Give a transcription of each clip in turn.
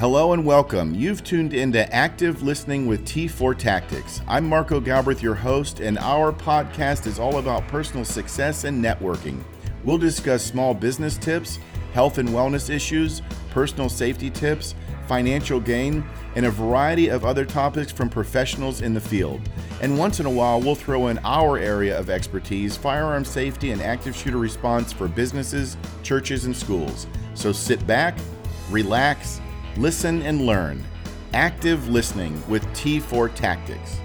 Hello and welcome. You've tuned into Active Listening with T4 Tactics. I'm Marco Galbraith, your host, and our podcast is all about personal success and networking. We'll discuss small business tips, health and wellness issues, personal safety tips, financial gain, and a variety of other topics from professionals in the field. And once in a while, we'll throw in our area of expertise, firearm safety and active shooter response for businesses, churches, and schools. So sit back, relax, listen and learn. Active Listening with T4 Tactics.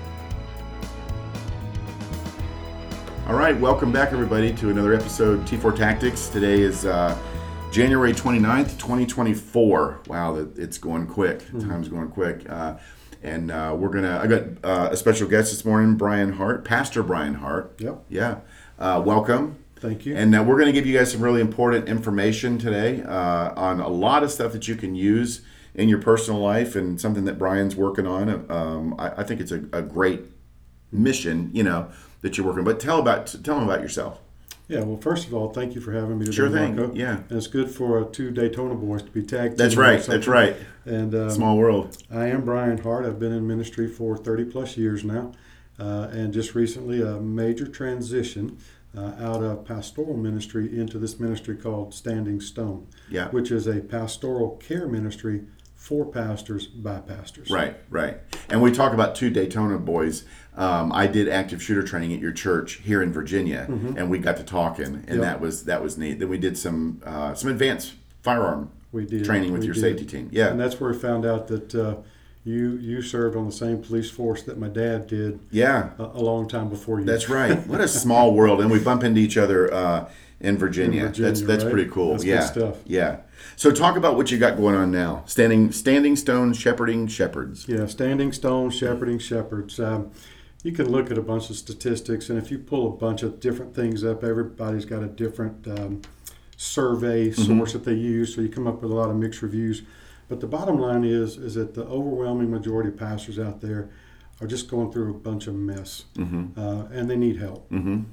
All right, welcome back everybody to another episode of T4 Tactics. Today is January 29th, 2024. Wow, it's going quick. Time's going quick. I got a special guest this morning, Brian Hart, Pastor Brian Hart. Yep. Yeah. Welcome. Thank you. And we're going to give you guys some really important information today on a lot of stuff that you can use in your personal life and something that Brian's working on. I think it's a great mission, that you're working on. But tell them about yourself. Yeah, well, first of all, thank you for having me today, Sure thing. Marco. Yeah. And it's good for two Daytona boys to be tagged. That's right. And Small world. I am Brian Hart. I've been in ministry for 30 plus years now, and just recently a major transition out of pastoral ministry into this ministry called Standing Stone, which is a pastoral care ministry for pastors by pastors. Right. And we talk about two Daytona boys. I did active shooter training at your church here in Virginia, and we got to talking, and that was neat. Then we did some advanced firearm training with your safety team. Yeah, and that's where we found out that you served on the same police force that my dad did. Yeah, a long time before you. That's right. What a small world, and we bump into each other in Virginia. That's right? pretty cool. That's good stuff. Yeah. So talk about what you got going on now. Standing Stone, shepherding shepherds. Yeah, Standing Stone, shepherding shepherds. You can look at a bunch of statistics, and if you pull a bunch of different things up, everybody's got a different survey source that they use, so you come up with a lot of mixed reviews. But the bottom line is that the overwhelming majority of pastors out there are just going through a bunch of mess, and they need help.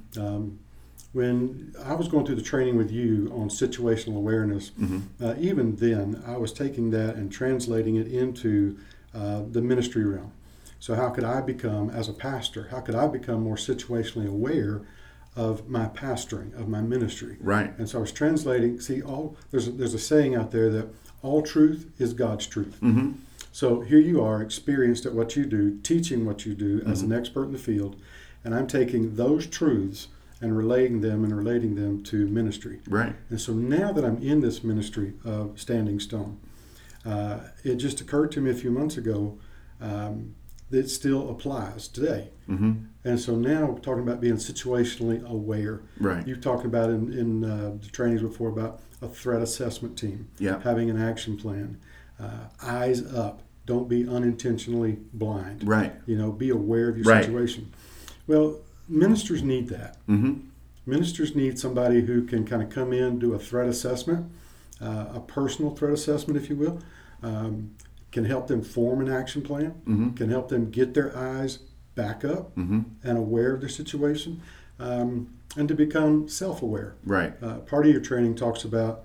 When I was going through the training with you on situational awareness, even then I was taking that and translating it into the ministry realm. So how could I become, as a pastor, more situationally aware of my pastoring, of my ministry? Right. And so I was translating, there's a saying out there that all truth is God's truth. So here you are, experienced at what you do, teaching what you do as an expert in the field, and I'm taking those truths and relating them to ministry. Right. And so now that I'm in this ministry of Standing Stone, it just occurred to me a few months ago that it still applies today. And so now we're talking about being situationally aware. Right. You've talked about in the trainings before about a threat assessment team, having an action plan, eyes up. Don't be unintentionally blind. Right. Be aware of your situation. Well, ministers need that. Ministers need somebody who can kind of come in, do a threat assessment, a personal threat assessment, if you will, can help them form an action plan, can help them get their eyes back up and aware of their situation, and to become self-aware. Right. Part of your training talks about,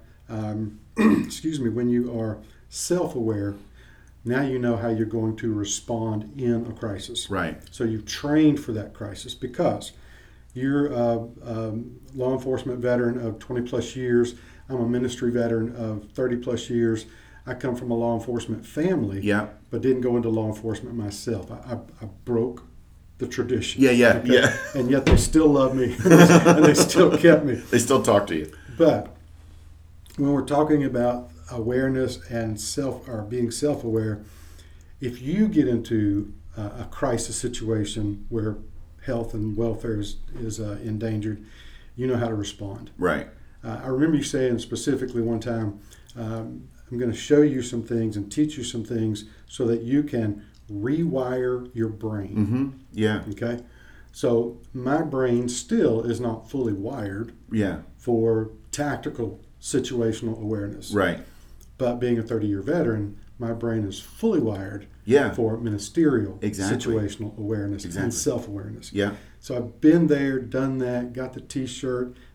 when you are self-aware, now you know how you're going to respond in a crisis. Right. So you've trained for that crisis because you're a law enforcement veteran of 20 plus years. I'm a ministry veteran of 30 plus years. I come from a law enforcement family, but didn't go into law enforcement myself. I broke the tradition. Yeah. And yet they still love me, and they still kept me. They still talk to you. But when we're talking about awareness and being self-aware, if you get into a crisis situation where health and welfare is endangered, you know how to respond. Right. I remember you saying specifically one time, I'm going to show you some things and teach you some things so that you can rewire your brain. Yeah. Okay? So my brain still is not fully wired for tactical situational awareness. Right. But being a 30-year veteran, my brain is fully wired for ministerial situational awareness and self-awareness. Yeah. So I've been there, done that, got the T-shirt,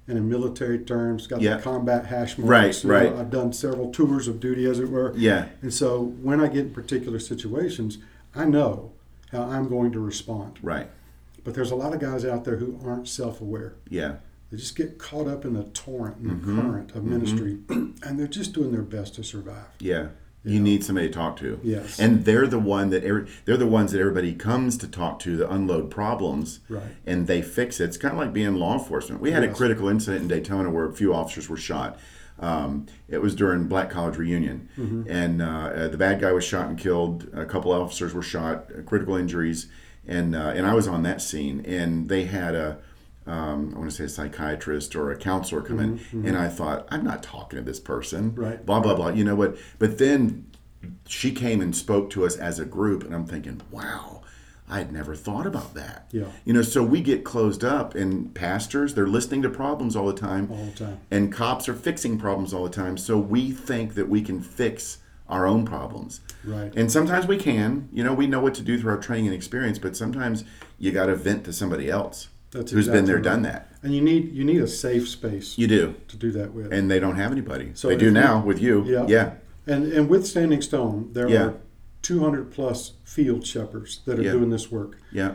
and in military terms, got Yeah. the combat hash marks. Right. I've done several tours of duty, as it were. Yeah. And so when I get in particular situations, I know how I'm going to respond. Right. But there's a lot of guys out there who aren't self-aware. Yeah. They just get caught up in the torrent and the current of ministry, and they're just doing their best to survive. Yeah. You need somebody to talk to. Yes. And they're the ones that everybody comes to talk to unload problems. Right. And they fix it. It's kind of like being law enforcement. We had a critical incident in Daytona where a few officers were shot. It was during Black College reunion, and the bad guy was shot and killed. A couple officers were shot, critical injuries, and I was on that scene. And they had I want to say a psychiatrist or a counselor come in, and I thought, I'm not talking to this person, Right. blah, blah, blah, you know what? But then she came and spoke to us as a group, and I'm thinking, wow, I had never thought about that. Yeah. You know, so we get closed up, and pastors, they're listening to problems all the time. All the time. And cops are fixing problems all the time, so we think that we can fix our own problems. Right. And sometimes we can. You know, we know what to do through our training and experience, but sometimes you got to vent to somebody else. That's who's been there, exactly done right. that. And you need a safe space You do. to do that with. And they don't have anybody. So they do if now you- with you. Yeah. Yeah. And with Standing Stone, there Yeah. are 200 plus field shepherds that are Yeah. doing this work, Yeah.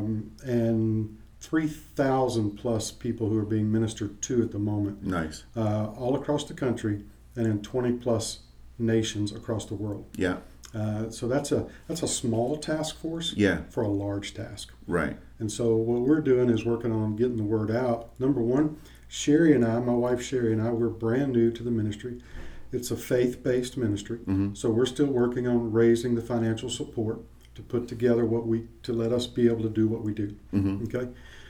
and 3,000 plus people who are being ministered to at the moment, Nice. all across the country and in 20 plus nations across the world. Yeah. So that's a small task force Yeah. for a large task. Right. And so what we're doing is working on getting the word out. Number one, Sherry and I, my wife Sherry and I, we're brand new to the ministry. It's a faith-based ministry, so we're still working on raising the financial support to put together to let us be able to do what we do. Okay.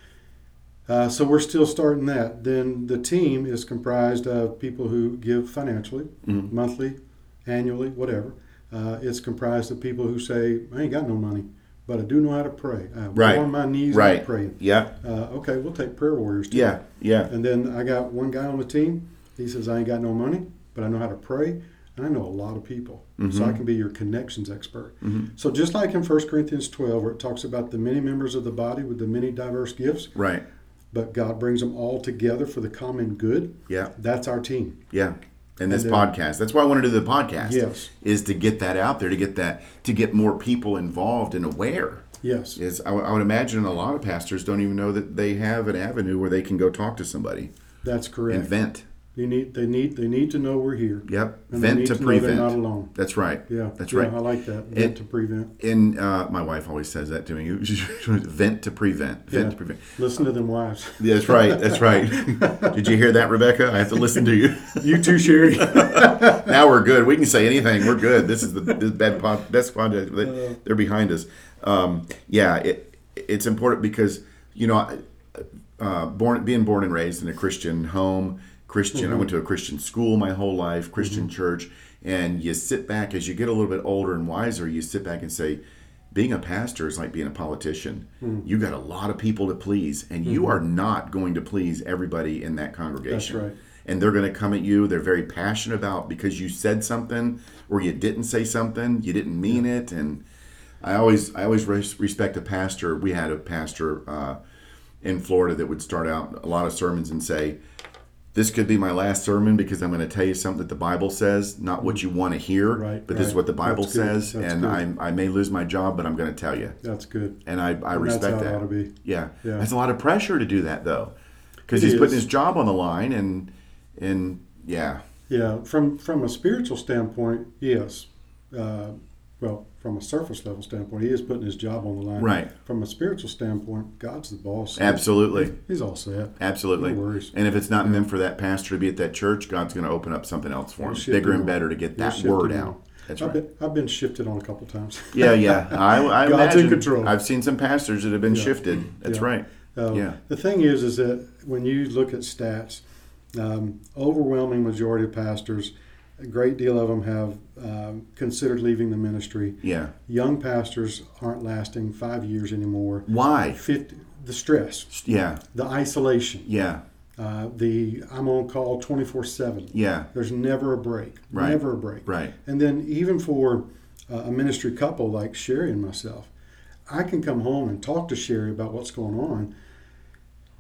So we're still starting that. Then the team is comprised of people who give financially, monthly, annually, whatever. It's comprised of people who say, I ain't got no money, but I do know how to pray. I'm Right. on my knees Right. and praying. Yeah. Okay, we'll take prayer warriors too. Yeah. Yeah. And then I got one guy on the team. He says, I ain't got no money, but I know how to pray. And I know a lot of people. So I can be your connections expert. So just like in 1 Corinthians 12, where it talks about the many members of the body with the many diverse gifts, Right. but God brings them all together for the common good, Yeah. that's our team. Yeah. And this And then- podcast. That's why I want to do the podcast. Yes. Is to get that out there, to get more people involved and aware. Yes. I would imagine a lot of pastors don't even know that they have an avenue where they can go talk to somebody That's correct. and vent. They need to know we're here. Yep. And they Vent need to know prevent. they're not alone. That's right. Yeah. That's Yeah, right. I like that. Vent to prevent. And my wife always says that to me. Vent to prevent. Vent Yeah. to prevent. Listen to them wives. That's right. That's right. Did you hear that, Rebecca? I have to listen to you. You too, Sherry. Now we're good. We can say anything. We're good. This is the best podcast. They're behind us. It's important because, you know, being born and raised in a Christian home, I went to a Christian school my whole life, Christian church, and you sit back as you get a little bit older and wiser, you sit back and say, being a pastor is like being a politician. You got a lot of people to please, and you are not going to please everybody in that congregation. That's right. And they're going to come at you. They're very passionate about because you said something or you didn't say something, you didn't mean it. And I always respect a pastor. We had a pastor in Florida that would start out a lot of sermons and say, this could be my last sermon because I'm going to tell you something that the Bible says, not what you want to hear, Right, but this is what the Bible That's good. says. That's And good. I may lose my job, but I'm going to tell you. That's good. And I And respect that's how that. it ought to be. Yeah. Yeah. That's a lot of pressure to do that, though, because It he's is. putting his job on the line, and yeah. Yeah, from a spiritual standpoint, yes. Well, from a surface level standpoint, he is putting his job on the line. Right. From a spiritual standpoint, God's the boss. Absolutely. He's all set. Absolutely. No worries. And if it's not meant for that pastor to be at that church, God's going to open up something else for him, He'll shift bigger him and on. better to get He'll that shift word him out. on. That's I've right. been shifted on a couple times. Yeah. I God's imagine. in control. I've seen some pastors that have been shifted. That's Yeah. right. Yeah. The thing is that when you look at stats, overwhelming majority of pastors, a great deal of them have considered leaving the ministry. Yeah. Young pastors aren't lasting 5 years anymore. Why? The stress, Yeah. the isolation, Yeah. the I'm on call 24/7. Yeah. There's never a break. Right. Never a break. Right. And then even for a ministry couple like Sherry and myself, I can come home and talk to Sherry about what's going on.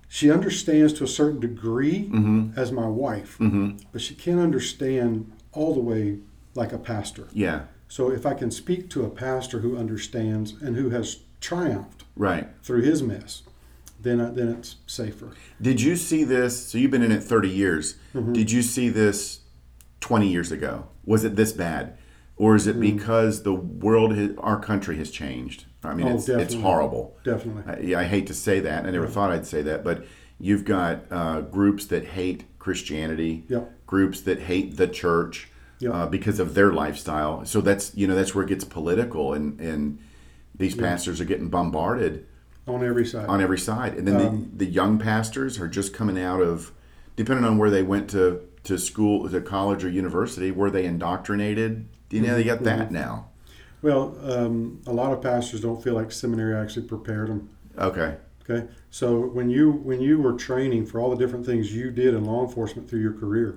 she understands to a certain degree as my wife, but she can't understand all the way like a pastor. Yeah. So if I can speak to a pastor who understands and who has triumphed right through his mess, then it's safer. Did you see this? So you've been in it 30 years. Did you see this 20 years ago? Was it this bad? Or is it because the world, our country has changed? I mean, it's horrible. Definitely. I hate to say that. I never thought I'd say that. But you've got groups that hate Christianity, groups that hate the church because of their lifestyle. So that's where it gets political. And these pastors are getting bombarded. On every side. And then the young pastors are just coming out of, depending on where they went to school, to college or university, were they indoctrinated? They got that now. Well, a lot of pastors don't feel like seminary actually prepared them. Okay. So when you were training for all the different things you did in law enforcement through your career,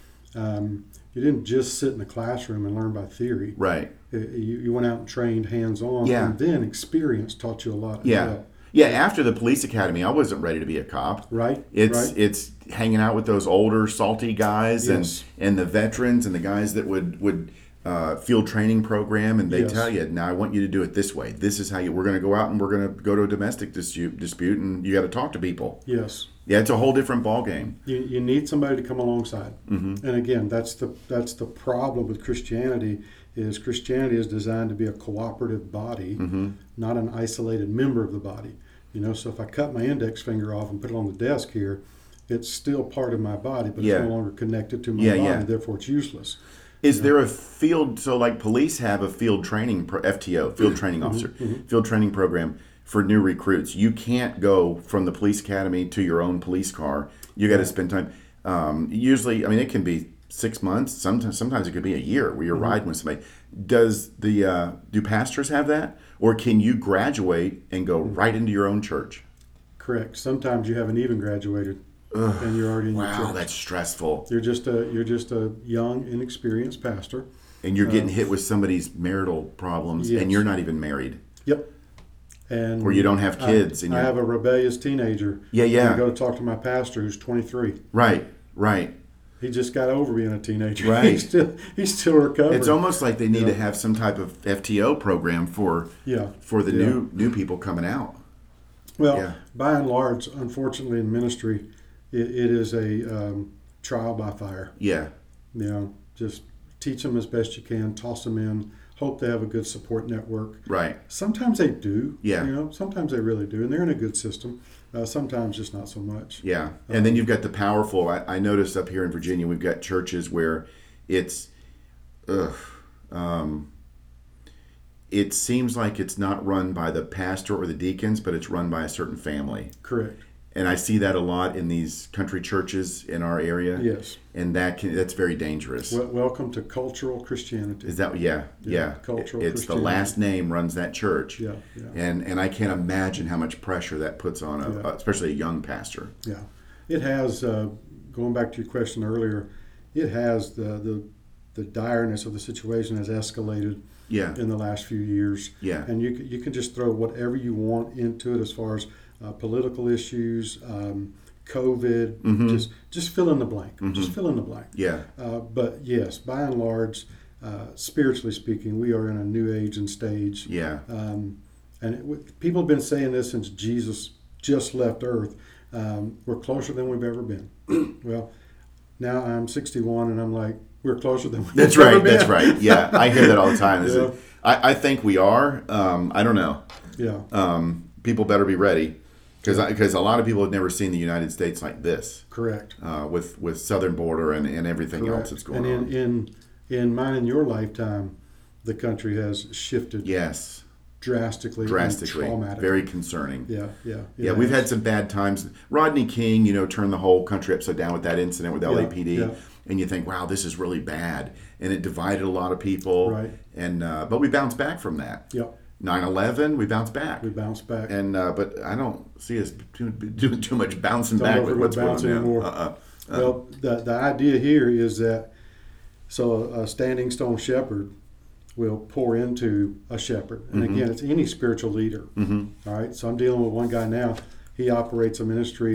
you didn't just sit in the classroom and learn by theory. Right. You went out and trained hands-on, and then experience taught you a lot as well. Yeah, after the police academy, I wasn't ready to be a cop. Right. It's hanging out with those older, salty guys and the veterans and the guys that would field training program, and they tell you, now I want you to do it this way. This is how we're going to go out and we're going to go to a domestic dispute, and you got to talk to people. Yes. Yeah, it's a whole different ballgame. You need somebody to come alongside. And again, that's the problem with Christianity. Christianity is designed to be a cooperative body, not an isolated member of the body. So if I cut my index finger off and put it on the desk here, it's still part of my body, but it's no longer connected to my body, therefore it's useless. Is there a field, so like police have a field training, FTO, field training officer, field training program for new recruits. You can't go from the police academy to your own police car. You got to spend time. Usually, it can be 6 months. Sometimes it could be a year where you're riding with somebody. Do pastors have that? Or can you graduate and go right into your own church? Correct. Sometimes you haven't even graduated. And you're already in your church. Wow, that's stressful. You're just a young, inexperienced pastor, and you're getting hit with somebody's marital problems, and you're not even married. Yep. And or you don't have kids. I have a rebellious teenager. Yeah. I go to talk to my pastor, who's 23. Right. He just got over being a teenager. Right. He's still recovering. It's almost like they need to have some type of FTO program for the new people coming out. Well, by and large, unfortunately, in ministry, it is a trial by fire. Yeah. Just teach them as best you can, toss them in, hope they have a good support network. Right. Sometimes they do. Yeah. Sometimes they really do, and they're in a good system. Sometimes just not so much. Yeah. And then you've got the powerful. I noticed up here in Virginia, we've got churches where it's, it seems like it's not run by the pastor or the deacons, but it's run by a certain family. Correct. And I see that a lot in these country churches in our area. Yes. And that's very dangerous. Welcome to cultural Christianity. Is that yeah. Cultural it's the last name runs that church. Yeah. And I can't imagine how much pressure that puts on especially a young pastor. Yeah. It has going back to your question earlier, it has the direness of the situation has escalated in the last few years. Yeah. And you can just throw whatever you want into it as far as political issues, COVID, just fill in the blank. Just fill in the blank. Yeah. But yes, by and large, spiritually speaking, we are in a new age and stage. Yeah. People have been saying this since Jesus just left Earth. We're closer than we've ever been. Well, now I'm 61 and I'm like, we're closer than we've ever been. That's right. Yeah, I hear that all the time. I think we are. I don't know. Yeah. People better be ready. Because a lot of people have never seen the United States like this. Correct. With southern border and everything else that's going on. And in mine and your lifetime, the country has shifted. Yes. Drastically. And traumatic. Very concerning. Yeah. We've had some bad times. Rodney King, turned the whole country upside down with that incident with LAPD. Yeah. And you think, wow, this is really bad. And it divided a lot of people. Right. And but we bounced back from that. Yep. 9/11, we bounced back. And but I don't see us doing too much bouncing back with what's going on now. Well, the idea here is that a standing stone shepherd will pour into a shepherd. And again, it's any spiritual leader. All right. So I'm dealing with one guy now. He operates a ministry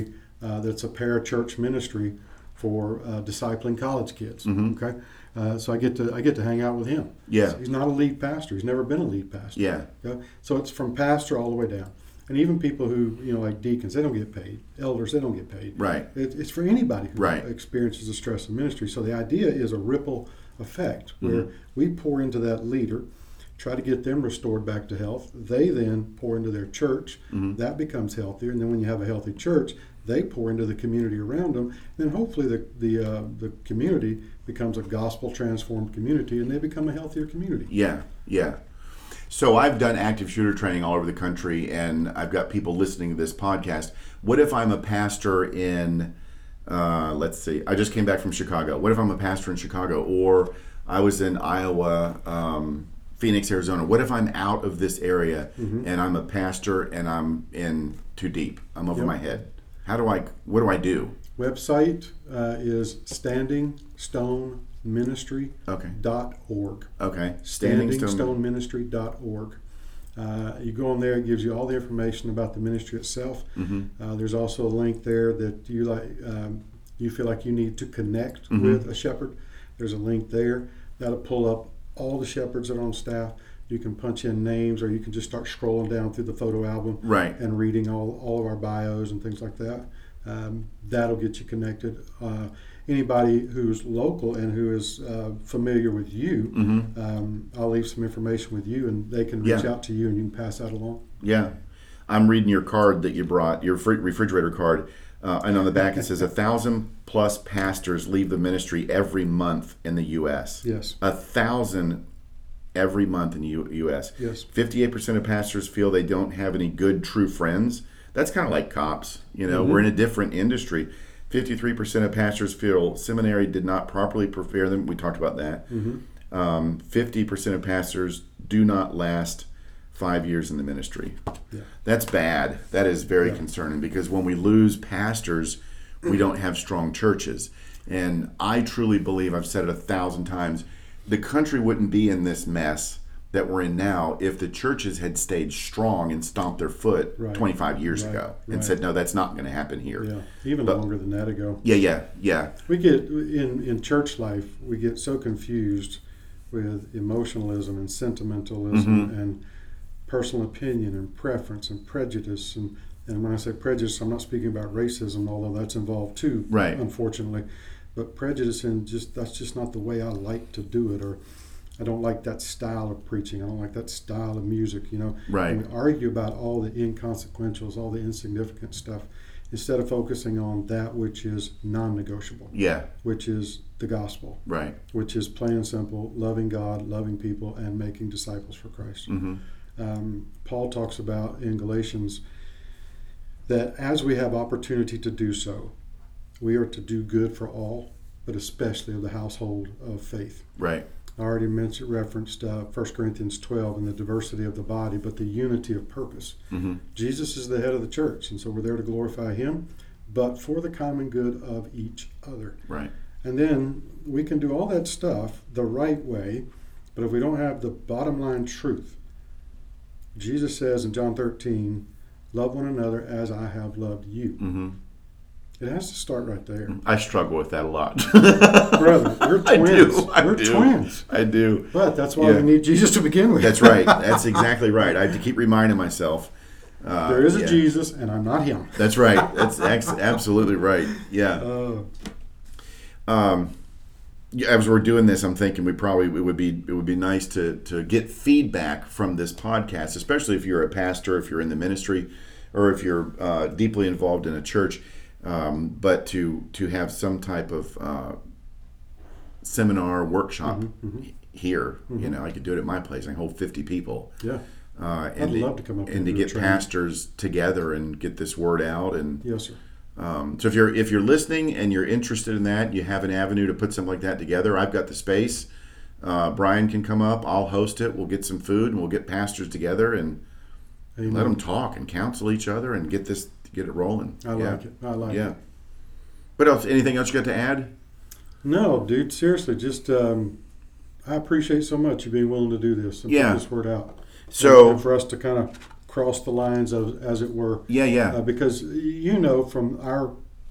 that's a parachurch ministry for discipling college kids. Mm-hmm. Okay, so I get to hang out with him. Yeah, he's not a lead pastor. He's never been a lead pastor. Yeah. Okay? So it's from pastor all the way down, and even people who like deacons, they don't get paid. Elders, they don't get paid. Right. It's for anybody who right. experiences the stress of ministry. So the idea is a ripple effect where we pour into that leader, try to get them restored back to health. They then pour into their church. That becomes healthier, and then when you have a healthy church, they pour into the community around them. Then hopefully the community becomes a gospel transformed community, and they become a healthier community. Yeah. So I've done active shooter training all over the country, and I've got people listening to this podcast. What if I'm a pastor in, let's see, I just came back from Chicago. What if I'm a pastor in Chicago, or I was in Iowa, Phoenix, Arizona? What if I'm out of this area and I'm a pastor and I'm in too deep? I'm over my head. What do I do? Website is standingstoneministry.org. Okay. Standingstoneministry.org. You go on there, it gives you all the information about the ministry itself. There's also a link there that you feel like you need to connect with a shepherd. There's a link there that'll pull up all the shepherds that are on staff. You can punch in names, or you can just start scrolling down through the photo album and reading all of our bios and things like that. That'll get you connected. Anybody who's local and who is familiar with you, I'll leave some information with you, and they can reach out to you, and you can pass that along. Yeah. I'm reading your card that you brought, your refrigerator card, and on the back it says 1,000+ pastors leave the ministry every month in the U.S. Yes. 1,000 every month in the U.S. Yes. 58% of pastors feel they don't have any good, true friends. That's kind of like cops. We're in a different industry. 53% of pastors feel seminary did not properly prepare them. We talked about that. 50% of pastors do not last 5 years in the ministry. Yeah. That's bad. That is very concerning, because when we lose pastors, we don't have strong churches. And I truly believe, I've said it 1,000 times, the country wouldn't be in this mess that we're in now if the churches had stayed strong and stomped their foot 25 years ago and said, no, that's not going to happen here. Yeah, even longer than that ago. Yeah. We get, in church life, we get so confused with emotionalism and sentimentalism and personal opinion and preference and prejudice. And when I say prejudice, I'm not speaking about racism, although that's involved too, unfortunately. But prejudice, and that's just not the way I like to do it, or I don't like that style of preaching. I don't like that style of music, Right. And we argue about all the inconsequentials, all the insignificant stuff, instead of focusing on that which is non-negotiable. Yeah. Which is the gospel. Right. Which is plain and simple, loving God, loving people, and making disciples for Christ. Paul talks about in Galatians that as we have opportunity to do so, we are to do good for all, but especially of the household of faith. Right. I already referenced 1 Corinthians 12 and the diversity of the body, but the unity of purpose. Jesus is the head of the church, and so we're there to glorify him, but for the common good of each other. Right. And then we can do all that stuff the right way, but if we don't have the bottom line truth, Jesus says in John 13, love one another as I have loved you. It has to start right there. I struggle with that a lot. Brother, we're twins. We're twins. I do. But that's why we need Jesus to begin with. That's right. That's exactly right. I have to keep reminding myself. There is a Jesus, and I'm not him. That's right. That's absolutely right. Yeah. As we're doing this, I'm thinking it would be nice to get feedback from this podcast, especially if you're a pastor, if you're in the ministry, or if you're deeply involved in a church. But to have some type of seminar, workshop here, I could do it at my place. I can hold 50 people. Yeah, I'd love to come up and to get pastors together and get this word out. And yes, sir. So if you're listening and you're interested in that, you have an avenue to put something like that together. I've got the space. Brian can come up. I'll host it. We'll get some food and we'll get pastors together and let them talk and counsel each other and get it rolling. I like it. Yeah. What else? Anything else you got to add? No, dude. Seriously, just I appreciate so much you being willing to do this and put this word out. So and for us to kind of cross the lines, as it were. Yeah. Because from our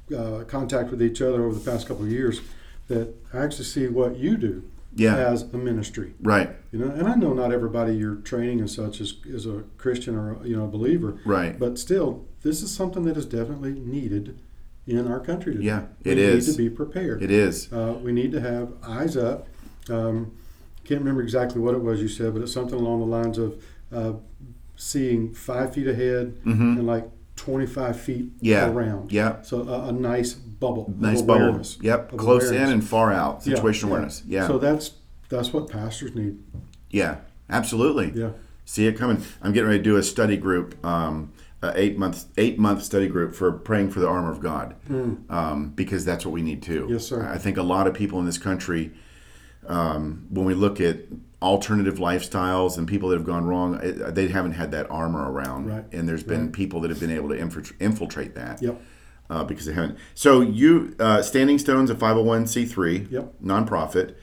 contact with each other over the past couple of years, that I actually see what you do as a ministry. Right. And I know not everybody you're training and such is a Christian or a believer. Right. But still, this is something that is definitely needed in our country today. Yeah, we need to be prepared. It is. We need to have eyes up. Can't remember exactly what it was you said, but it's something along the lines of seeing 5 feet ahead and like 25 feet around. Yeah. So a nice bubble. Nice bubble. Yep. Close in and far out. Situational awareness. Yeah. So that's what pastors need. Yeah. Absolutely. Yeah. See it coming. I'm getting ready to do a study group, an 8-month study group for praying for the armor of God, because that's what we need too. Yes, sir. I think a lot of people in this country, when we look at alternative lifestyles and people that have gone wrong, they haven't had that armor around. Right. And there's been people that have been able to infiltrate that. Yep. Because they haven't. So you, Standing Stone's a 501c3 nonprofit,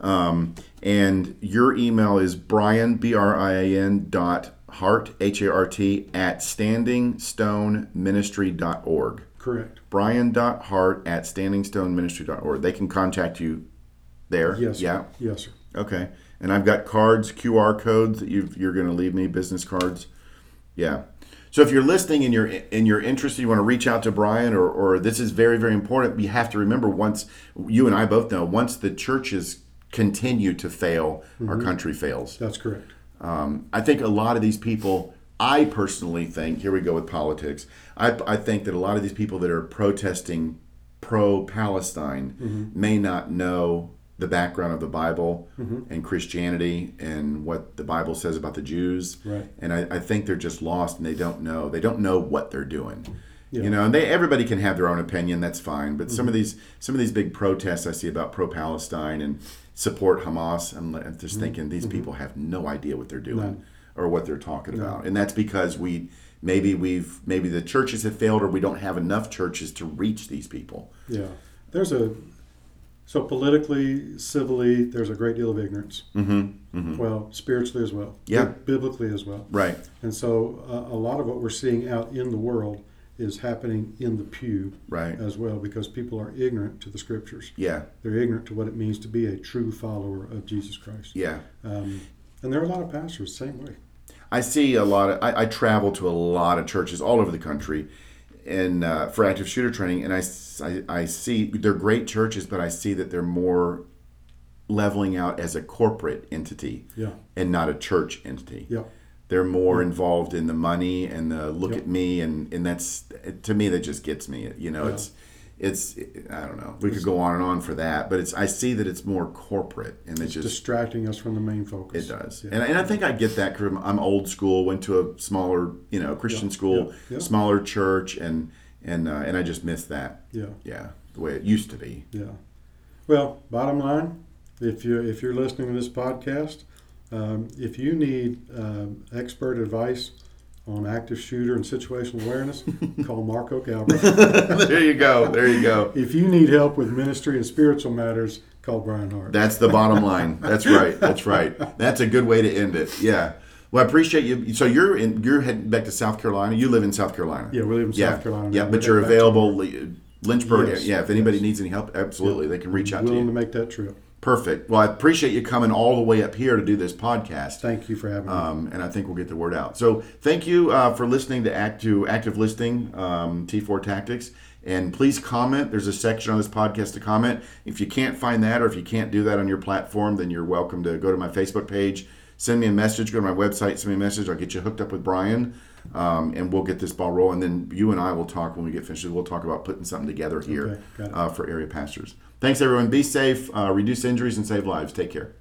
and your email is Brian, BRIAN.Hart, HART, at standingstoneministry.org. Correct. Brian.Hart at standingstoneministry.org. They can contact you there. Yes. Sir. Yeah. Yes, sir. Okay. And I've got cards, QR codes that you're going to leave me, business cards. Yeah. So if you're listening and you're interested, you want to reach out to Brian, or this is very, very important. You have to remember, once you and I both know, once the churches continue to fail, our country fails. That's correct. I think a lot of these people, I personally think, here we go with politics, I think that a lot of these people that are protesting pro-Palestine may not know the background of the Bible and Christianity and what the Bible says about the Jews. Right. And I think they're just lost, and they don't know what they're doing. Yeah. And everybody can have their own opinion, that's fine. But some of these big protests I see about pro-Palestine and support Hamas, I'm just thinking these people have no idea what they're doing or what they're talking about. And that's because maybe the churches have failed, or we don't have enough churches to reach these people. Yeah. So politically, civilly, there's a great deal of ignorance. Well, spiritually as well. Yeah. Biblically as well. Right. And so a lot of what we're seeing out in the world is happening in the pew as well, because people are ignorant to the scriptures. Yeah. They're ignorant to what it means to be a true follower of Jesus Christ. Yeah. And there are a lot of pastors the same way. I see a lot of, I travel to a lot of churches all over the country and for active shooter training, and I see they're great churches, but I see that they're more leveling out as a corporate entity and not a church entity. Yeah. They're more involved in the money and the look at me, and that's, to me, that just gets me. It's I don't know. We could go on and on for that, but I see that it's more corporate, and it's just distracting us from the main focus. It does, and I think I get that because I'm old school. Went to a smaller, Christian school, smaller church, and I just miss that. Yeah, the way it used to be. Yeah. Well, bottom line, if you're listening to this podcast, if you need expert advice on active shooter and situational awareness, call Marco Galbraith. There you go. If you need help with ministry and spiritual matters, call Brian Hart. That's the bottom line. That's right. That's a good way to end it. Yeah. Well, I appreciate you. So you're heading back to South Carolina. You live in South Carolina. Yeah, we live in South Carolina. Yeah, but you're available. Lynchburg. Yes, if anybody needs any help, absolutely, they can reach out to you. Willing to make that trip. Perfect. Well, I appreciate you coming all the way up here to do this podcast. Thank you for having me. And I think we'll get the word out. So thank you for listening to Active Listening, T4 Tactics. And please comment. There's a section on this podcast to comment. If you can't find that, or if you can't do that on your platform, then you're welcome to go to my Facebook page, send me a message, go to my website, send me a message. I'll get you hooked up with Brian, and we'll get this ball rolling. Then you and I will talk when we get finished. We'll talk about putting something together here for area pastors. Thanks, everyone. Be safe, reduce injuries, and save lives. Take care.